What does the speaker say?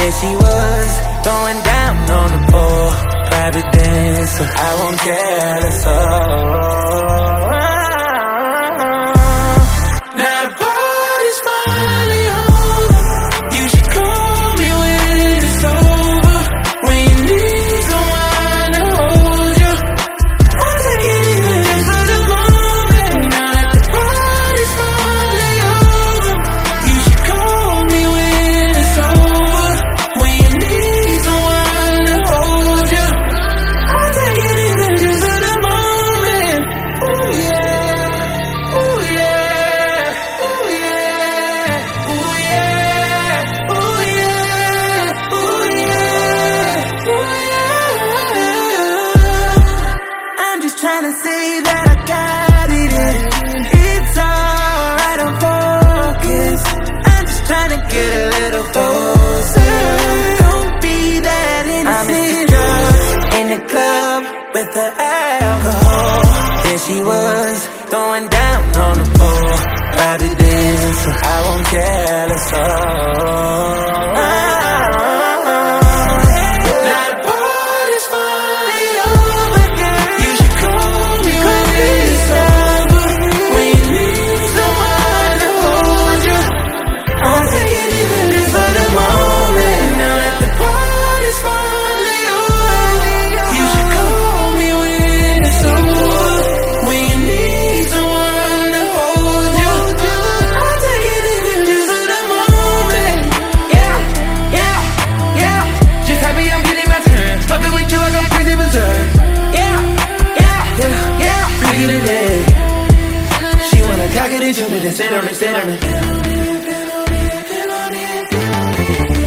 There she was, throwing down on the pole. Private dancer, I won't care, that's all. Now the party's finally over. You should call me when it's over. When you need someone to hold you, I'll take anything for the moment. Now that the party's finally over, you should call me when it's over. When you need someone to hold you, I'll take anything just for the moment. Ooh yeah, ooh yeah, ooh yeah, ooh yeah, ooh yeah, ooh yeah, ooh yeah. I'm just trying to say that I got it in. It's alright, I'm focused. I'm just trying to get a little closer. Don't be that innocent. I'm the drugs in the club with the alcohol. There she was, throwing down on the floor. Private dancer, I won't care, that's all. Now the party's finally over, girl. You should call me when it's over. When you need someone to hold you, I'll take anything just for the moment. Now that the party's finally over, you should call me when it's over. When you need someone to hold you, I'll take anything just for the moment. Yeah, yeah, yeah. Just happy I'm getting my turn. Fucking with you, I go crazy berserk. Yeah, yeah, yeah, yeah. Freaky today. She wanna cock it and jump it and sit on it, sit on it.